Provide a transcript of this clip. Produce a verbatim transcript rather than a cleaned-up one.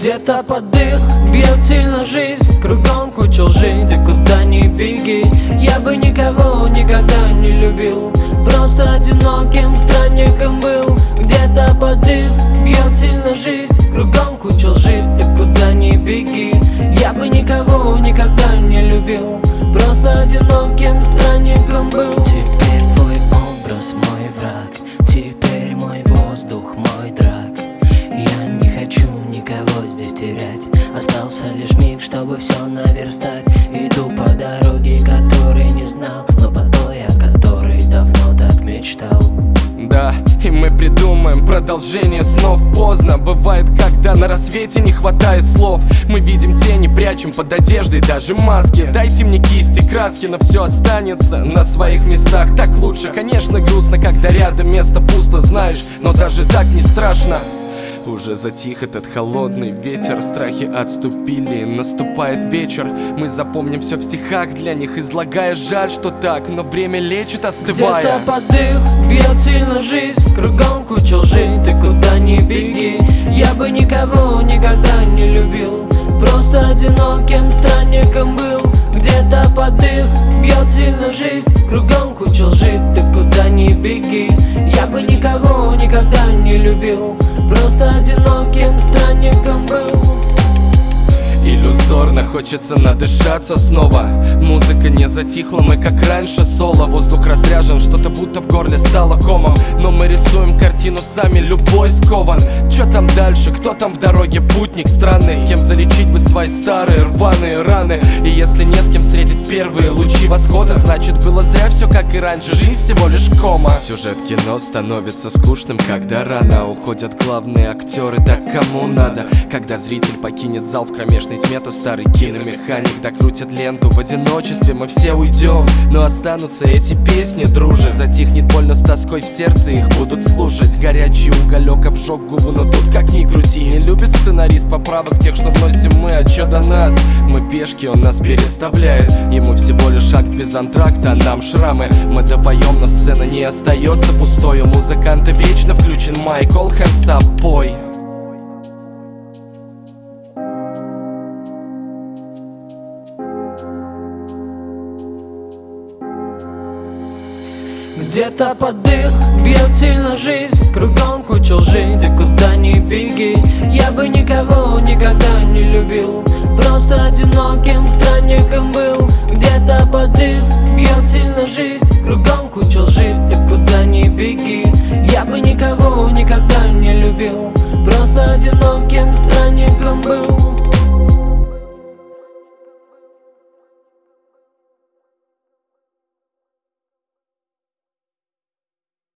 Где-то подых, бьет сильно жизнь, кругом куча лжи, ты куда ни беги. Я бы никого никогда не любил, просто одиноким странником был. Где-то подых, бьет сильно жизнь, кругом куча лжи, ты куда ни беги. Я бы никого никогда не любил, просто одиноким странником был. Теперь твой образ мой враг, теперь мой воздух мой драк. Я не хочу никого здесь терять, остался лишь миг, чтобы все наверстать. Иду по дороге, которой не знал, но по той, о которой давно так мечтал. Да, и мы придумаем продолжение снов. Поздно бывает, когда на рассвете не хватает слов. Мы видим тени, прячем под одеждой даже маски. Дайте мне кисти, краски, но все останется на своих местах. Так лучше, конечно, грустно, когда рядом место пусто, знаешь, но даже так не страшно. Уже затих этот холодный ветер, страхи отступили, наступает вечер. Мы запомним все в стихах для них, излагая, жаль, что так, но время лечит, остывая. Где-то подых, бьет сильно жизнь, кругом куча лжи, ты куда ни беги. Я бы никого никогда не любил, просто одиноким странником был. Где-то подых, бьет сильно жизнь, кругом куча лжи, ты куда ни беги. Я бы никого никогда не любил, просто одиноким странником был. Иллюзорно хочется надышаться снова. Музыка не затихла, мы как раньше соло. Воздух разряжен, что-то будто в горле стало комом. Но мы рисуем картину сами, любой скован. Чё там дальше, кто там в дороге, путник странный, с кем залечить бы свои старые рваные раны. И если не с кем встретить первые лучи восхода, значит было зря все как и раньше, жизнь всего лишь кома. Сюжет кино становится скучным, когда рано уходят главные актеры, так кому надо. Когда зритель покинет зал в кромешной тьме, то старый киномеханик докрутит ленту. В одиночестве мы все уйдем, но останутся эти песни, друже. Затихнет больно с тоской в сердце, их будут слушать. Горячий уголек обжег губу, но тут как ни крути. Не любит сценарист поправок тех, что вносим мы, а чё до нас? Мы пешки, он нас переставляет. Ему всего лишь акт без антракта, а нам шрамы. Мы допоем, но сцена не остается пустой. У музыканта вечно включен майк, all hands up, пой. Где-то подых, бьет сильно жизнь, кругом куча лжи, ты куда ни беги. Я бы никого никогда не любил, просто одиноким странником был. Где-то подых, бьет сильно жизнь, кругом куча лжи, ты куда ни беги. Я бы никого никогда не любил, просто одиноким странником был.